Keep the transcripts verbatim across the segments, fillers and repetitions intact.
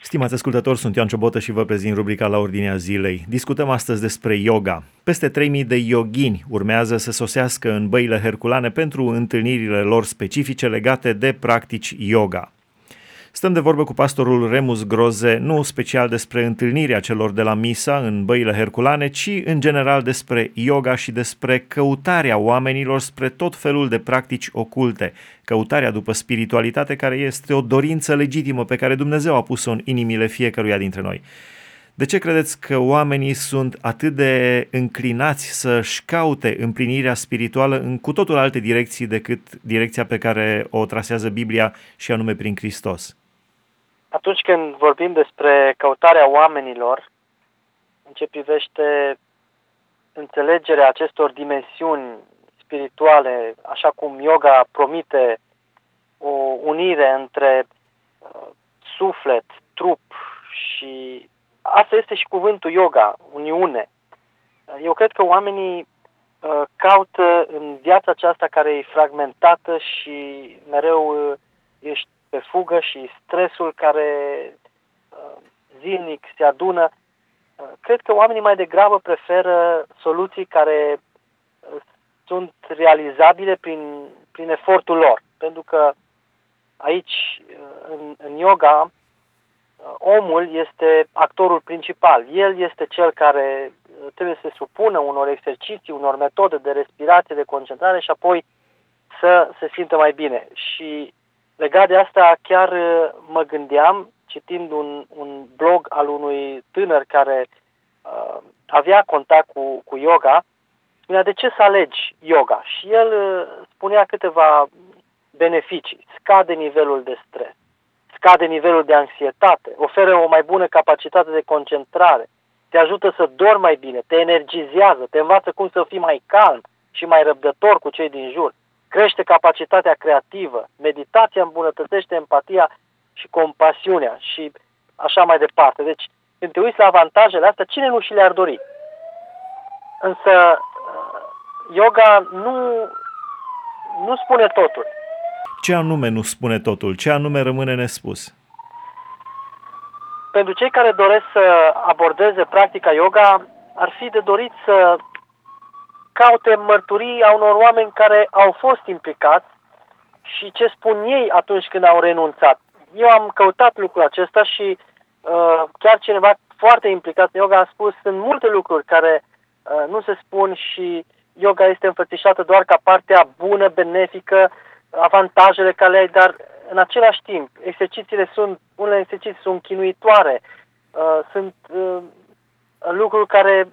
Stimați ascultători, sunt Ioan Ciobotă și vă prezint rubrica La Ordinea Zilei. Discutăm astăzi despre yoga. Peste trei mii de yoghini urmează să sosească în băile herculane pentru întâlnirile lor specifice legate de practici yoga. Stăm de vorbă cu pastorul Remus Groze, nu special despre întâlnirea celor de la Misa în băile herculane, ci în general despre yoga și despre căutarea oamenilor spre tot felul de practici oculte, căutarea după spiritualitate care este o dorință legitimă pe care Dumnezeu a pus-o în inimile fiecăruia dintre noi. De ce credeți că oamenii sunt atât de înclinați să-și caute împlinirea spirituală în cu totul alte direcții decât direcția pe care o trasează Biblia și anume prin Hristos? Atunci când vorbim despre căutarea oamenilor, în ce privește înțelegerea acestor dimensiuni spirituale, așa cum yoga promite o unire între uh, suflet, trup și asta este și cuvântul yoga, uniune. Eu cred că oamenii uh, caută în viața aceasta care e fragmentată și mereu uh, ești pe fugă și stresul care uh, zilnic se adună. Uh, cred că oamenii mai degrabă preferă soluții care uh, sunt realizabile prin, prin efortul lor. Pentru că aici, uh, în, în yoga, uh, omul este actorul principal. El este cel care uh, trebuie să se supună unor exerciții, unor metode de respirație, de concentrare și apoi să se simtă mai bine. Și legat de asta, chiar mă gândeam, citind un, un blog al unui tânăr care uh, avea contact cu, cu yoga, spunea de ce să alegi yoga. Și el uh, spunea câteva beneficii. Scade nivelul de stres, scade nivelul de anxietate, oferă o mai bună capacitate de concentrare, te ajută să dormi mai bine, te energizează, te învață cum să fii mai calm și mai răbdător cu cei din jur. Crește capacitatea creativă, meditația îmbunătățește empatia și compasiunea și așa mai departe. Deci, când te uiți la avantajele astea, cine nu și le-ar dori? Însă, yoga nu, nu spune totul. Ce anume nu spune totul? Ce anume rămâne nespus? Pentru cei care doresc să abordeze practica yoga, ar fi de dorit să caute mărturii a unor oameni care au fost implicați și ce spun ei atunci când au renunțat. Eu am căutat lucrul acesta și uh, chiar cineva foarte implicat în yoga a spus sunt multe lucruri care uh, nu se spun și yoga este înfățișată doar ca partea bună, benefică, avantajele care le ai, dar în același timp exercițiile sunt, unele exerciții sunt chinuitoare, uh, sunt uh, lucruri care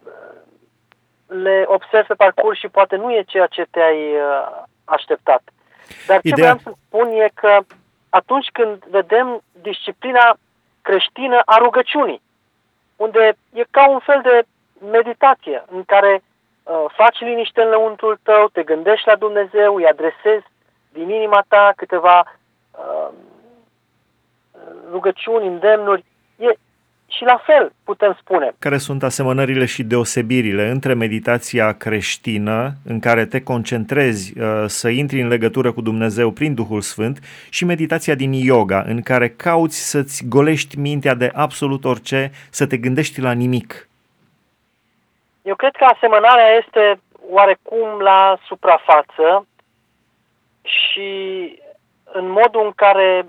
le observi pe parcurs și poate nu e ceea ce te-ai așteptat. Dar ce Ideea... vreau să spun e că atunci când vedem disciplina creștină a rugăciunii, unde e ca un fel de meditație în care uh, faci liniște în lăuntrul tău, te gândești la Dumnezeu, îi adresezi din inima ta câteva uh, rugăciuni, îndemnuri, e și la fel putem spune. Care sunt asemănările și deosebirile între meditația creștină, în care te concentrezi uh, să intri în legătură cu Dumnezeu prin Duhul Sfânt, și meditația din yoga, în care cauți să-ți golești mintea de absolut orice, să te gândești la nimic? Eu cred că asemănarea este oarecum la suprafață și în modul în care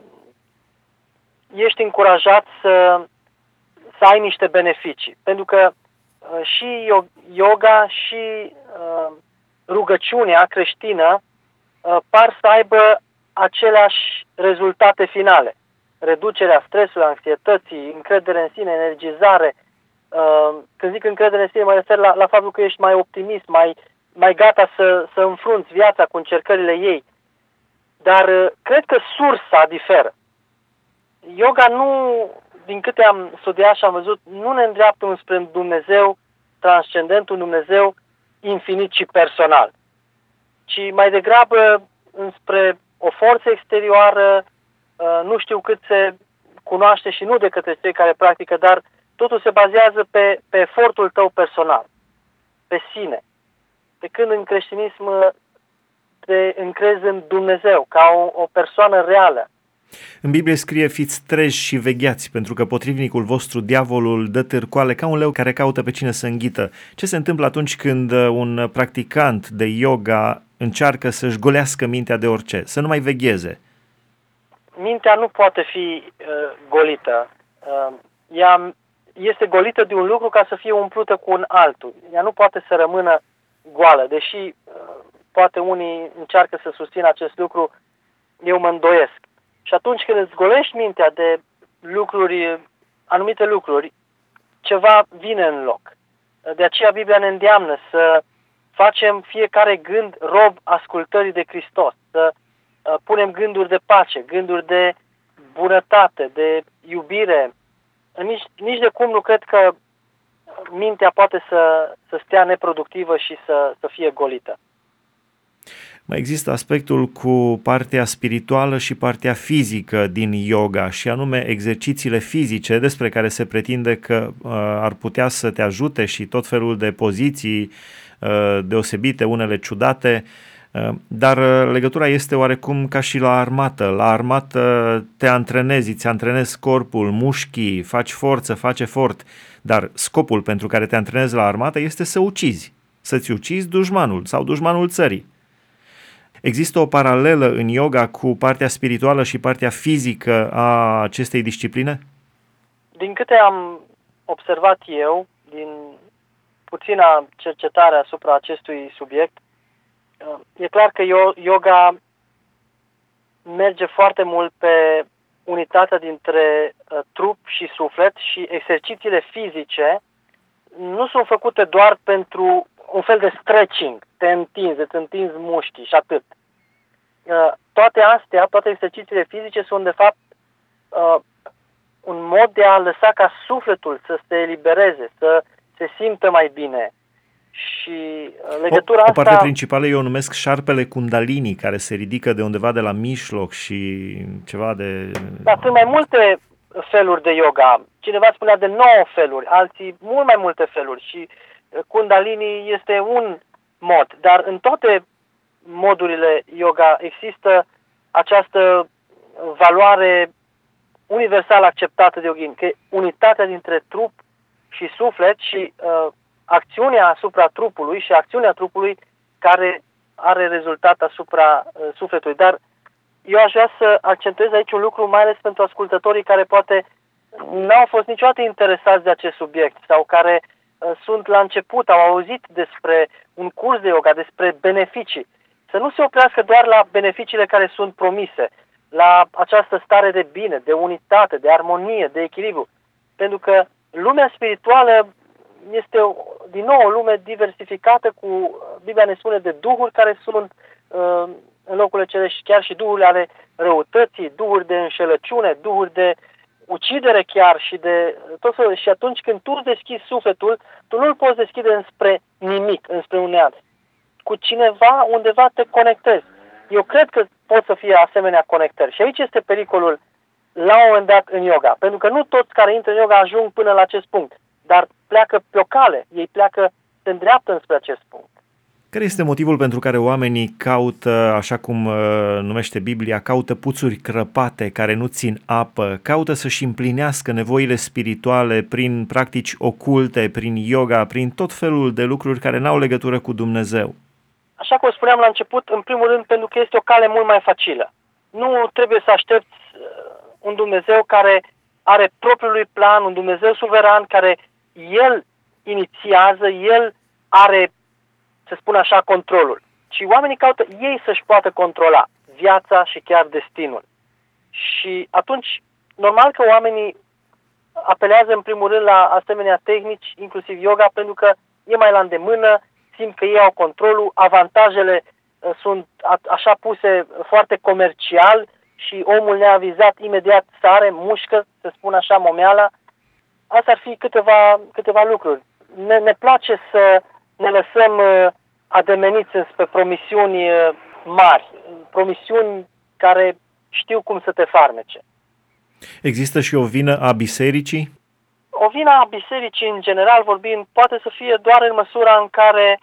ești încurajat să să ai niște beneficii. Pentru că uh, și yoga și uh, rugăciunea creștină uh, par să aibă aceleași rezultate finale. Reducerea stresului, anxietății, încredere în sine, energizare. Uh, când zic încredere în sine, mă refer la, la faptul că ești mai optimist, mai, mai gata să, să înfrunți viața cu încercările ei. Dar uh, cred că sursa diferă. Yoga nu, din câte am studiat și am văzut, nu ne îndreaptă înspre Dumnezeu transcendent, un Dumnezeu infinit și personal, ci mai degrabă înspre o forță exterioară, nu știu cât se cunoaște și nu de către cei care practică, dar totul se bazează pe, pe efortul tău personal, pe sine. Pe când în creștinism te încrezi în Dumnezeu ca o, o persoană reală, În Biblie scrie: fiți treji și vegheați, pentru că potrivnicul vostru, diavolul, dă târcoale ca un leu care caută pe cine să înghită. Ce se întâmplă atunci când un practicant de yoga încearcă să-și golească mintea de orice, să nu mai vegheze? Mintea nu poate fi uh, golită. Uh, ea este golită de un lucru ca să fie umplută cu un altul. Ea nu poate să rămână goală, deși uh, poate unii încearcă să susțină acest lucru, eu mă îndoiesc. Și atunci când îți golești mintea de lucruri, anumite lucruri, ceva vine în loc. De aceea Biblia ne îndeamnă să facem fiecare gând rob ascultării de Hristos, să uh, punem gânduri de pace, gânduri de bunătate, de iubire. Nici, nici de cum nu cred că mintea poate să, să stea neproductivă și să, să fie golită. Mai există aspectul cu partea spirituală și partea fizică din yoga, și anume exercițiile fizice despre care se pretinde că uh, ar putea să te ajute, și tot felul de poziții uh, deosebite, unele ciudate, uh, dar uh, legătura este oarecum ca și la armată. La armată te antrenezi, îți antrenezi corpul, mușchii, faci forță, faci efort, dar scopul pentru care te antrenezi la armată este să ucizi, să-ți ucizi dușmanul sau dușmanul țării. Există o paralelă în yoga cu partea spirituală și partea fizică a acestei discipline? Din câte am observat eu, din puțina cercetare asupra acestui subiect, e clar că yoga merge foarte mult pe unitatea dintre trup și suflet, și exercițiile fizice nu sunt făcute doar pentru un fel de stretching, te întinzi, îți întinzi mușchii și atât. Toate astea, toate exercițiile fizice sunt de fapt un mod de a lăsa ca sufletul să se elibereze, să se simtă mai bine. Și legătura o, o parte asta... principală eu o numesc șarpele Kundalini, care se ridică de undeva de la mijloc și ceva de... Da, sunt mai multe feluri de yoga. Cineva spunea de nouă feluri, alții mult mai multe feluri, și Kundalini este un mod, dar în toate modurile yoga există această valoare universal acceptată de yogini, că unitatea dintre trup și suflet și uh, acțiunea asupra trupului și acțiunea trupului care are rezultat asupra uh, sufletului. Dar eu aș vrea să accentuez aici un lucru, mai ales pentru ascultătorii care poate n-au fost niciodată interesați de acest subiect sau care uh, sunt la început, au auzit despre un curs de yoga, despre beneficii. Să nu se oprească doar la beneficiile care sunt promise, la această stare de bine, de unitate, de armonie, de echilibru. Pentru că lumea spirituală este, din nou, o lume diversificată cu, Biblia ne spune, de duhuri care sunt uh, în locurile cerești, chiar și duhurile ale răutății, duhuri de înșelăciune, duhuri de ucidere chiar și de tot felul. Și atunci când tu îți deschizi sufletul, tu nu-l poți deschide înspre nimic, înspre un neant. Cu cineva undeva te conectezi. Eu cred că pot să fie asemenea conectări. Și aici este pericolul la un moment dat în yoga. Pentru că nu toți care intră în yoga ajung până la acest punct, dar pleacă pe o cale. Ei pleacă, se îndreaptă înspre acest punct. Care este motivul pentru care oamenii caută, așa cum uh, numește Biblia, caută puțuri crăpate care nu țin apă, caută să-și împlinească nevoile spirituale prin practici oculte, prin yoga, prin tot felul de lucruri care n-au legătură cu Dumnezeu? Așa cum spuneam la început, în primul rând pentru că este o cale mult mai facilă. Nu trebuie să aștepți un Dumnezeu care are propriul lui plan, un Dumnezeu suveran care El inițiază, El are, să spun așa, controlul. Și oamenii caută ei să-și poată controla viața și chiar destinul. Și atunci, normal că oamenii apelează în primul rând la asemenea tehnici, inclusiv yoga, pentru că e mai la îndemână, simt că ei au controlul, avantajele uh, sunt a, așa puse foarte comercial și omul neavizat imediat sare, mușcă, să spun așa, momeala. Asta ar fi câteva, câteva lucruri. Ne, ne place să ne lăsăm uh, ademeniți înspre promisiuni uh, mari, promisiuni care știu cum să te farmece. Există și o vină a bisericii? O vină a bisericii, în general vorbind, poate să fie doar în măsura în care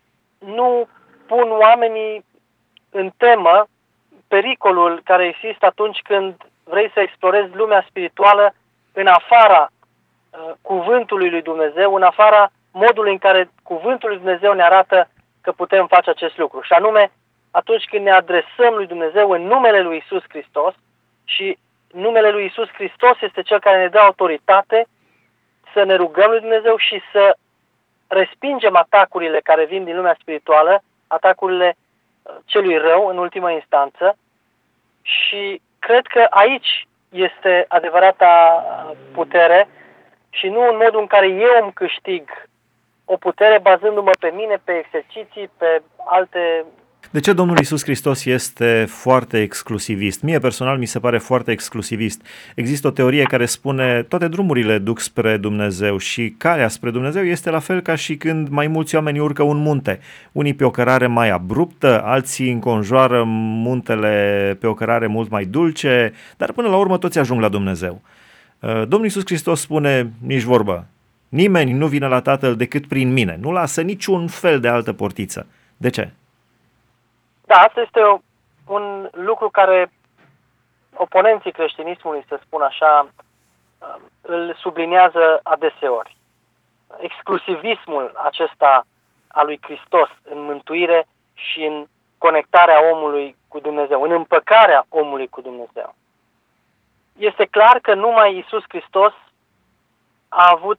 nu pun oamenii în temă pericolul care există atunci când vrei să explorezi lumea spirituală în afara uh, cuvântului lui Dumnezeu, în afara modului în care cuvântul lui Dumnezeu ne arată că putem face acest lucru. Și anume, atunci când ne adresăm lui Dumnezeu în numele lui Iisus Hristos, și numele lui Iisus Hristos este cel care ne dă autoritate să ne rugăm lui Dumnezeu și să respingem atacurile care vin din lumea spirituală, atacurile celui rău în ultimă instanță, și cred că aici este adevărata putere și nu în modul în care eu îmi câștig o putere bazându-mă pe mine, pe exerciții, pe alte... De ce Domnul Iisus Hristos este foarte exclusivist? Mie personal mi se pare foarte exclusivist. Există o teorie care spune toate drumurile duc spre Dumnezeu și calea spre Dumnezeu este la fel ca și când mai mulți oameni urcă un munte. Unii pe o cărare mai abruptă, alții înconjoară muntele pe o cărare mult mai dulce, dar până la urmă toți ajung la Dumnezeu. Domnul Iisus Hristos spune, nici vorbă, nimeni nu vine la Tatăl decât prin mine. Nu lasă niciun fel de altă portiță. De ce? Da, asta este o, un lucru care oponenții creștinismului, să spun așa, îl subliniază adeseori. Exclusivismul acesta al lui Hristos în mântuire și în conectarea omului cu Dumnezeu, în împăcarea omului cu Dumnezeu. Este clar că numai Iisus Hristos a avut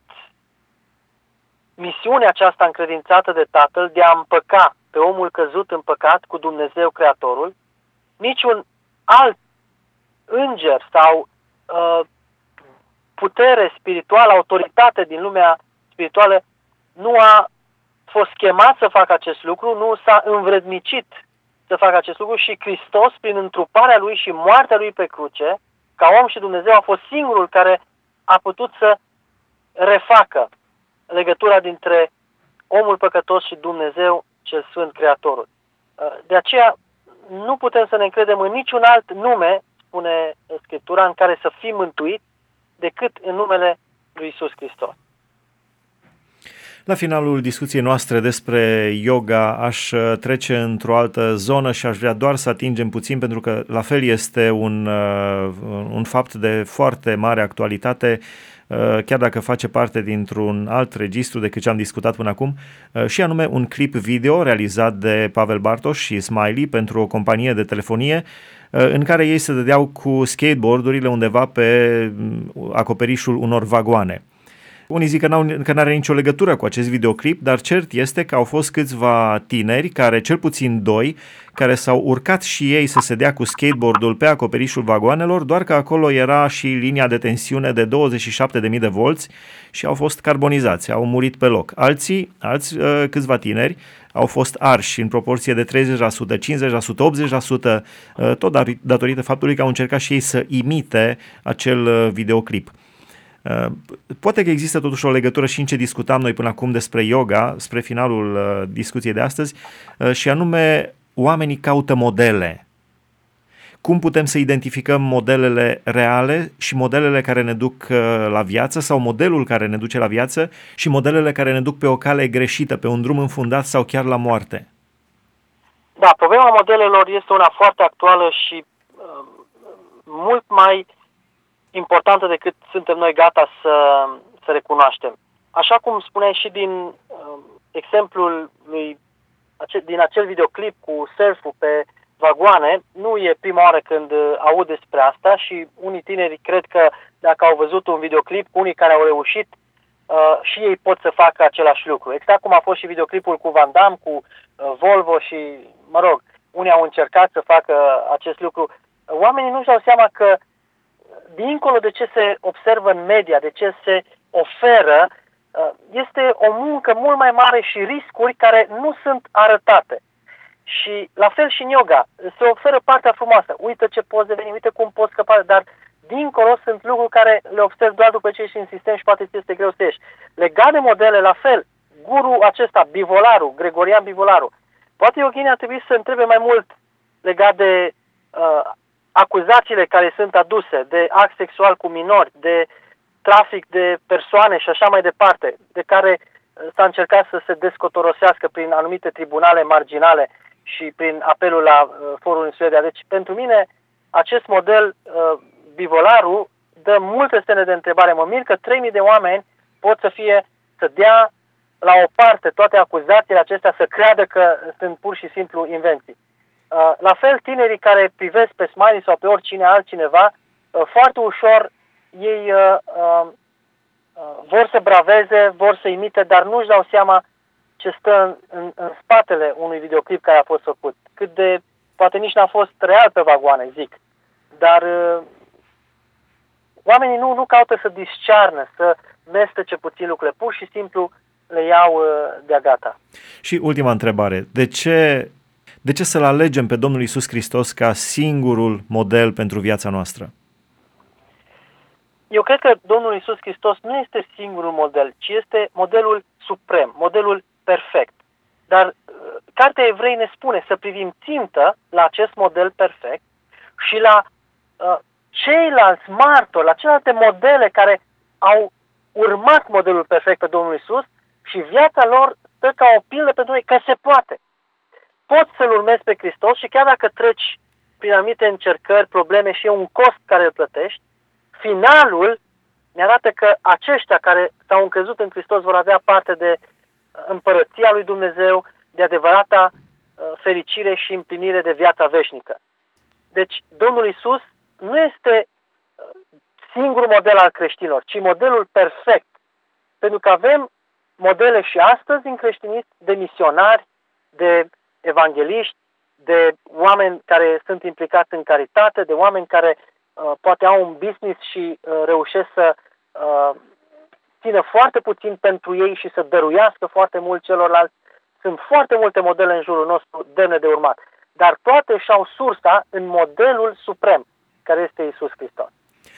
misiunea aceasta încredințată de Tatăl de a împăca pe omul căzut în păcat cu Dumnezeu Creatorul. Niciun alt înger sau uh, putere spirituală, autoritate din lumea spirituală nu a fost chemat să facă acest lucru, nu s-a învrednicit să facă acest lucru și Hristos, prin întruparea Lui și moartea Lui pe cruce, ca om și Dumnezeu, a fost singurul care a putut să refacă legătura dintre omul păcătos și Dumnezeu cel Sfânt Creatorul. De aceea nu putem să ne încredem în niciun alt nume, spune Scriptura, în care să fim mântuiți decât în numele lui Iisus Hristos. La finalul discuției noastre despre yoga aș trece într-o altă zonă și aș vrea doar să atingem puțin, pentru că la fel este un, un fapt de foarte mare actualitate, chiar dacă face parte dintr-un alt registru decât ce am discutat până acum, și anume un clip video realizat de Pavel Bartos și Smiley pentru o companie de telefonie, în care ei se dădeau cu skateboardurile undeva pe acoperișul unor vagoane. Unii zic că, n-au, că n-are nicio legătură cu acest videoclip, dar cert este că au fost câțiva tineri, care, cel puțin doi, care s-au urcat și ei să se dea cu skateboardul pe acoperișul vagoanelor, doar că acolo era și linia de tensiune de douăzeci și șapte de mii de volți și au fost carbonizați, au murit pe loc. Alții, alți uh, câțiva tineri, au fost arși în proporție de treizeci la sută, cincizeci la sută, optzeci la sută, uh, tot datorită faptului că au încercat și ei să imite acel uh, videoclip. Poate că există totuși o legătură și în ce discutam noi până acum despre yoga, spre finalul uh, discuției de astăzi, uh, și anume oamenii caută modele. Cum putem să identificăm modelele reale și modelele care ne duc uh, la viață, sau modelul care ne duce la viață și modelele care ne duc pe o cale greșită, pe un drum înfundat sau chiar la moarte? Da, problema modelelor este una foarte actuală și uh, mult mai importantă decât suntem noi gata să, să recunoaștem. Așa cum spuneai și din uh, exemplul lui, ace- din acel videoclip cu surf-ul pe vagoane, nu e prima oară când uh, aud despre asta și unii tineri cred că dacă au văzut un videoclip cu unii care au reușit, uh, și ei pot să facă același lucru. Exact cum a fost și videoclipul cu Van Damme, cu uh, Volvo și, mă rog, unii au încercat să facă acest lucru. Oamenii nu-și dau seama că dincolo de ce se observă în media, de ce se oferă, este o muncă mult mai mare și riscuri care nu sunt arătate. Și la fel și în yoga, se oferă partea frumoasă. Uită ce poți deveni, uite cum poți scăpa, dar dincolo sunt lucruri care le observi doar după ce ești în sistem și poate ți este greu să ieși. Legat de modele, la fel, guru acesta, Bivolaru, Gregorian Bivolaru, poate yoginii ar trebui să întrebe mai mult legat de uh, acuzațiile care sunt aduse de act sexual cu minori, de trafic de persoane și așa mai departe, de care s-a încercat să se descotorosească prin anumite tribunale marginale și prin apelul la uh, forul în Suedia. Deci, pentru mine, acest model uh, bivolarul dă multe semne de întrebare. Mă mir că trei mii de oameni pot să fie, să dea la o parte toate acuzațiile acestea, să creadă că sunt pur și simplu invenții. Uh, la fel, tinerii care privesc pe Smiley sau pe oricine altcineva, uh, foarte ușor ei uh, uh, vor să braveze, vor să imite, dar nu-și dau seama ce stă în, în, în spatele unui videoclip care a fost făcut. Cât de, poate nici n-a fost real pe vagoane, zic. Dar uh, oamenii nu, nu caută să discearnă, să mestece puțin lucrurile. Pur și simplu le iau uh, de-a gata. Și ultima întrebare. De ce, de ce să-L alegem pe Domnul Iisus Hristos ca singurul model pentru viața noastră? Eu cred că Domnul Iisus Hristos nu este singurul model, ci este modelul suprem, modelul perfect. Dar Cartea Evrei ne spune să privim țintă la acest model perfect și la uh, ceilalți martori, la celelalte modele care au urmat modelul perfect pe Domnul Iisus și viața lor stă ca o pildă pentru noi că se poate. Poți să-L urmezi pe Hristos și chiar dacă treci prin anumite încercări, probleme și e un cost care îl plătești, finalul ne arată că aceștia care s-au încrezut în Hristos vor avea parte de împărăția lui Dumnezeu, de adevărata fericire și împlinire de viața veșnică. Deci, Domnul Iisus nu este singurul model al creștinilor, ci modelul perfect. Pentru că avem modele și astăzi în creștinism de misionari, de evangeliști, de oameni care sunt implicați în caritate, de oameni care uh, poate au un business și uh, reușesc să uh, țină foarte puțin pentru ei și să dăruiască foarte mult celorlalți. Sunt foarte multe modele în jurul nostru demne de urmat. Dar toate și-au sursa în modelul suprem, care este Iisus Hristos.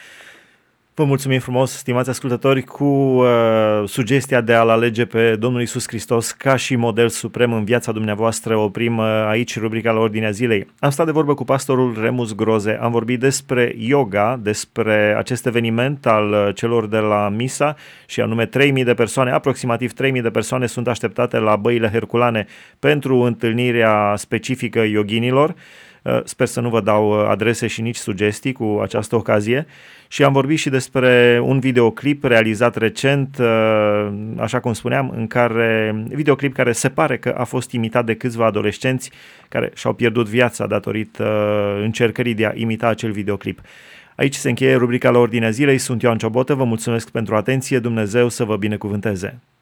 Vă mulțumim frumos, stimați ascultători, cu uh, sugestia de a-L alege pe Domnul Iisus Hristos ca și model suprem în viața dumneavoastră. Oprim uh, aici rubrica la ordinea zilei. Am stat de vorbă cu pastorul Remus Groze, am vorbit despre yoga, despre acest eveniment al uh, celor de la Misa și anume trei mii de persoane, aproximativ trei mii de persoane sunt așteptate la Băile Herculane pentru întâlnirea specifică yoghinilor. Sper să nu vă dau adrese și nici sugestii cu această ocazie. Și am vorbit și despre un videoclip realizat recent, așa cum spuneam, în care videoclip care se pare că a fost imitat de câțiva adolescenți care și-au pierdut viața datorită încercării de a imita acel videoclip. Aici se încheie rubrica la ordinea zilei. Sunt Ioan Ciobotă, vă mulțumesc pentru atenție, Dumnezeu să vă binecuvânteze.